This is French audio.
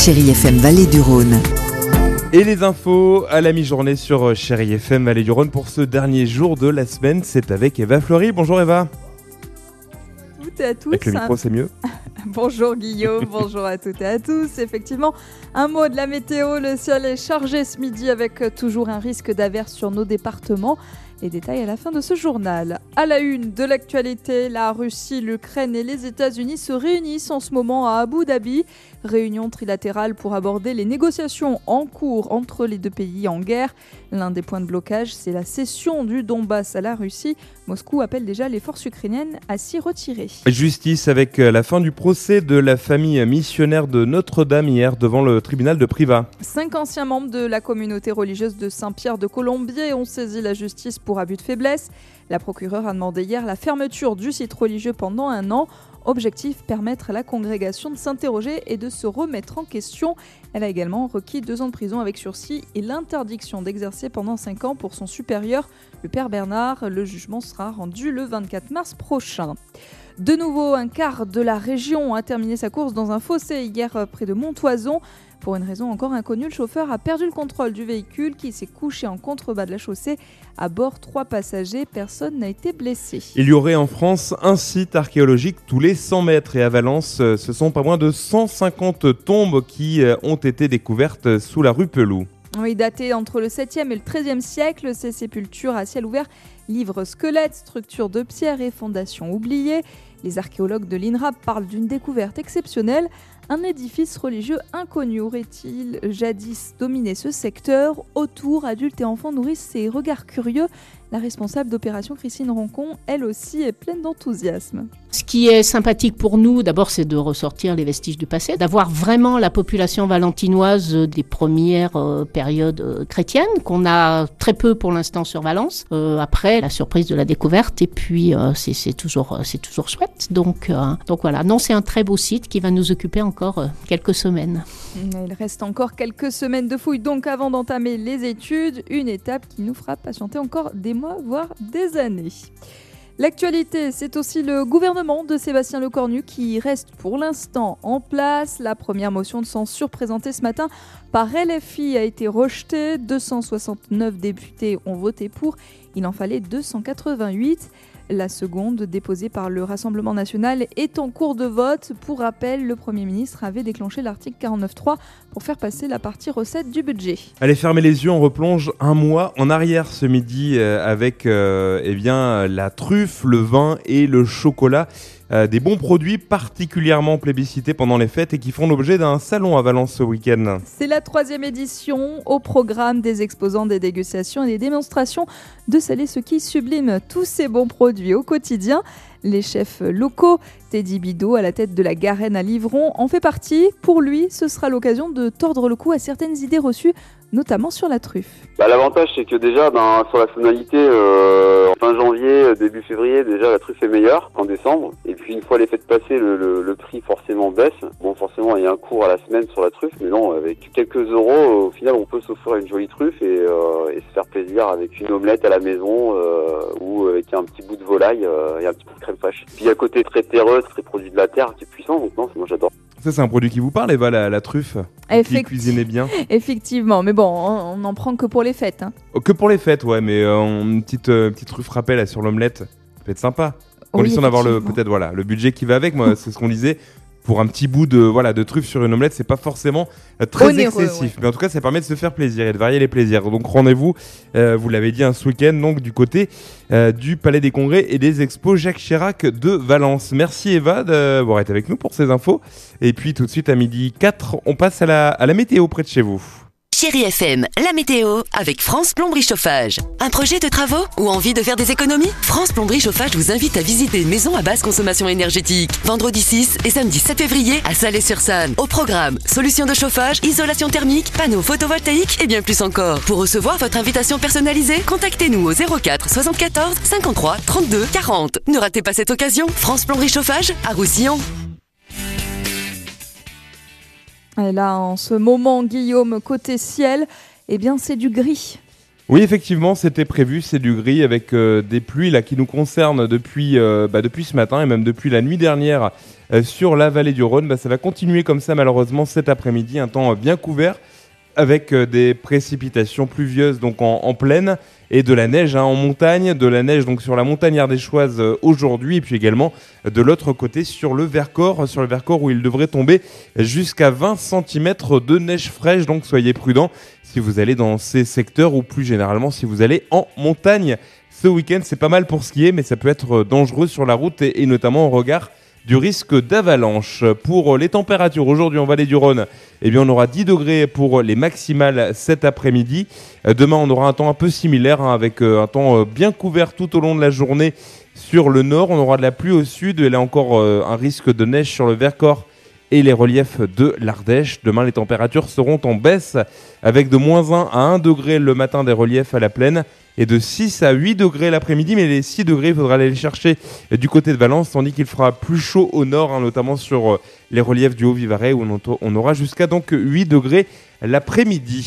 Chérie FM Vallée du Rhône. Et les infos à la mi-journée sur Chérie FM Vallée du Rhône pour ce dernier jour de la semaine, c'est avec Eva Fleury. Bonjour Eva. Toutes et à tous. Avec le micro, c'est mieux. Bonjour Guillaume, bonjour à toutes et à tous. Effectivement, un mot de la météo, le ciel est chargé ce midi avec toujours un risque d'averse sur nos départements. Les détails à la fin de ce journal. À la une de l'actualité, la Russie, l'Ukraine et les États-Unis se réunissent en ce moment à Abu Dhabi. Réunion trilatérale pour aborder les négociations en cours entre les deux pays en guerre. L'un des points de blocage, c'est la cession du Donbass à la Russie. Moscou appelle déjà les forces ukrainiennes à s'y retirer. Justice avec la fin du procès de la famille missionnaire de Notre-Dame hier devant le tribunal de Privas. 5 anciens membres de la communauté religieuse de Saint-Pierre de Colombier ont saisi la justice pour abus de faiblesse. La procureure a demandé hier la fermeture du site religieux pendant 1 an. Objectif, permettre à la congrégation de s'interroger et de se remettre en question. Elle a également requis 2 ans de prison avec sursis et l'interdiction d'exercer pendant 5 ans pour son supérieur, le père Bernard. Le jugement sera rendu le 24 mars prochain. De nouveau, un quart de la région a terminé sa course dans un fossé hier près de Montoison. Pour une raison encore inconnue, le chauffeur a perdu le contrôle du véhicule qui s'est couché en contrebas de la chaussée. À bord, 3 passagers, personne n'a été blessé. Il y aurait en France un site archéologique tous les 100 mètres et à Valence, ce sont pas moins de 150 tombes qui ont été découvertes sous la rue Pelou. Oui, datées entre le 7e et le 13e siècle, ces sépultures à ciel ouvert livrent squelettes, structures de pierre et fondations oubliées. Les archéologues de l'INRAP parlent d'une découverte exceptionnelle. Un édifice religieux inconnu aurait-il jadis dominé ce secteur? Autour, adultes et enfants nourrissent ces regards curieux. La responsable d'opération, Christine Roncon, elle aussi est pleine d'enthousiasme. Ce qui est sympathique pour nous, d'abord, c'est de ressortir les vestiges du passé, d'avoir vraiment la population valentinoise des premières périodes chrétiennes, qu'on a très peu pour l'instant sur Valence. Après, la surprise de la découverte, et puis c'est toujours chouette. Donc voilà, non, c'est un très beau site qui va nous occuper encore quelques semaines. Il reste encore quelques semaines de fouilles, donc avant d'entamer les études, une étape qui nous fera patienter encore des mois, voire des années. L'actualité, c'est aussi le gouvernement de Sébastien Lecornu qui reste pour l'instant en place. La première motion de censure présentée ce matin par LFI a été rejetée. 269 députés ont voté pour. Il en fallait 288. La seconde, déposée par le Rassemblement national, est en cours de vote. Pour rappel, le Premier ministre avait déclenché l'article 49.3 pour faire passer la partie recette du budget. Allez, fermez les yeux, on replonge un mois en arrière ce midi avec la truffe, le vin et le chocolat. Des bons produits particulièrement plébiscités pendant les fêtes et qui font l'objet d'un salon à Valence ce week-end. C'est la 3e édition, au programme des exposants, des dégustations et des démonstrations de celles et ceux qui subliment tous ces bons produits au quotidien. Les chefs locaux, Teddy Bidot à la tête de la Garenne à Livron, en fait partie. Pour lui, ce sera l'occasion de tordre le cou à certaines idées reçues, notamment sur la truffe. L'avantage, c'est que déjà, sur la saisonnalité, fin janvier, début février, déjà la truffe est meilleure qu'en décembre. Et puis une fois les fêtes passées, le prix forcément baisse. Bon, forcément, il y a un cours à la semaine sur la truffe, mais non, avec quelques euros, au final, on peut s'offrir une jolie truffe et se faire plaisir avec une omelette à la maison ou avec un petit bout de volaille et un petit peu de crème fraîche. Puis il y a un côté très terreux, très produit de la terre qui est puissant, donc non, moi j'adore. Ça, c'est un produit qui vous parle, Eva, la truffe, qui cuisinez bien. Effectivement, mais bon, on n'en prend que pour les fêtes. Hein. Que pour les fêtes, ouais, mais une petite truffe râpée là, sur l'omelette, ça peut être sympa. Condition d'avoir le budget qui va avec, moi, c'est ce qu'on disait. Pour un petit bout de truffe sur une omelette, c'est pas forcément très onéreux, excessif. Ouais. Mais en tout cas, ça permet de se faire plaisir et de varier les plaisirs. Donc rendez-vous, vous l'avez dit, ce week-end, donc du côté du Palais des Congrès et des Expos Jacques Chirac de Valence. Merci Eva d'avoir été avec nous pour ces infos. Et puis tout de suite à 12h04, on passe à la météo près de chez vous. Chérie FM, la météo avec France Plomberie Chauffage. Un projet de travaux ou envie de faire des économies? France Plomberie Chauffage vous invite à visiter une maison à basse consommation énergétique. Vendredi 6 et samedi 7 février à Salé-sur-Sanne. Au programme, solutions de chauffage, isolation thermique, panneaux photovoltaïques et bien plus encore. Pour recevoir votre invitation personnalisée, contactez-nous au 04 74 53 32 40. Ne ratez pas cette occasion. France Plomberie Chauffage à Roussillon. Et là, en ce moment, Guillaume, côté ciel, c'est du gris. Oui, effectivement, c'était prévu, c'est du gris avec des pluies là qui nous concernent depuis ce matin et même depuis la nuit dernière sur la vallée du Rhône. Ça va continuer comme ça malheureusement cet après-midi, un temps bien couvert avec des précipitations pluvieuses donc en plaine et de la neige en montagne, de la neige donc sur la montagne ardéchoise aujourd'hui et puis également de l'autre côté sur le Vercors où il devrait tomber jusqu'à 20 cm de neige fraîche, donc soyez prudents si vous allez dans ces secteurs ou plus généralement si vous allez en montagne. Ce week-end c'est pas mal pour skier mais ça peut être dangereux sur la route et notamment au regard du risque d'avalanche. Pour les températures, aujourd'hui en vallée du Rhône, on aura 10 degrés pour les maximales cet après-midi. Demain, on aura un temps un peu similaire avec un temps bien couvert tout au long de la journée sur le nord. On aura de la pluie au sud et là encore un risque de neige sur le Vercors et les reliefs de l'Ardèche. Demain, les températures seront en baisse avec de -1 à 1 degré le matin des reliefs à la plaine et de 6 à 8 degrés l'après-midi, mais les 6 degrés, il faudra aller les chercher du côté de Valence, tandis qu'il fera plus chaud au nord, notamment sur les reliefs du Haut-Vivarais, où on aura jusqu'à donc 8 degrés l'après-midi.